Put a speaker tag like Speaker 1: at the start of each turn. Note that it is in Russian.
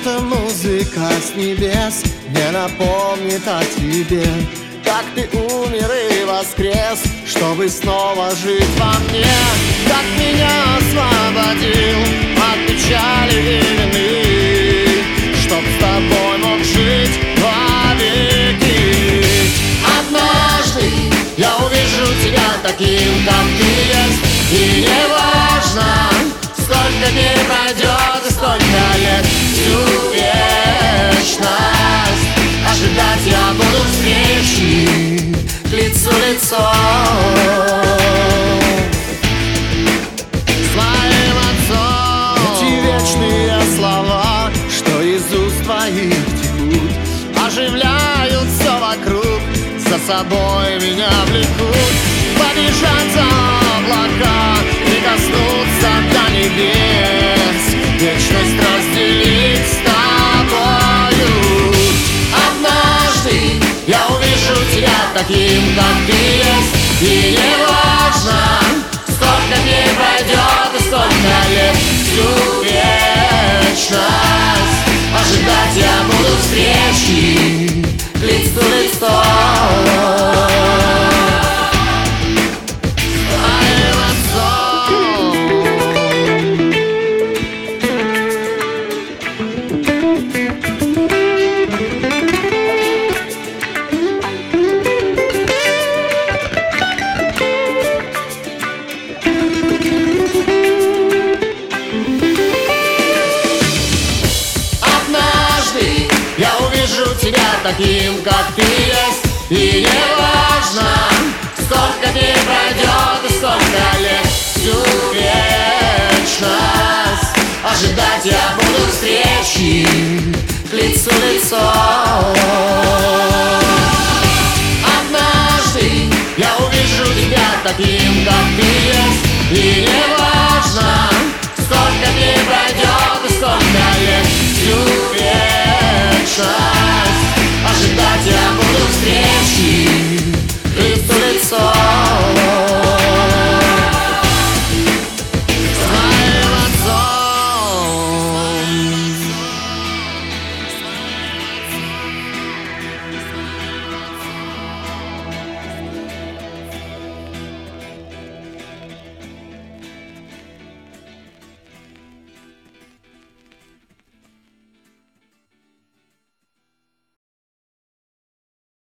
Speaker 1: Эта музыка с небес не напомнит о тебе, как ты умер и воскрес, чтобы снова жить во мне. Как меня освободил от печали и вины, чтоб с тобой мог жить вовеки. Однажды я увижу тебя таким, как ты есть, и не важно, сколько дней пройдет и сколько лет, всю вечность ожидать я буду встречи лицу лицо с моим отцом. Эти вечные слова, что из уст твоих текут, оживляют все вокруг, за собой меня влекут. Побежать за облака и коснуться до небес, вечность разделить с тобою. Однажды я увижу тебя таким, как ты есть, и не важно, сколько дней пройдет и сколько лет, всю вечность ожидать я буду встречи лицу лицо. Я увижу тебя таким, как ты есть, и не важно, сколько дней пройдет и сколько лет, всю вечность ожидать я буду встречи лицу лицо. Однажды я увижу тебя таким, как ты есть, и не важно,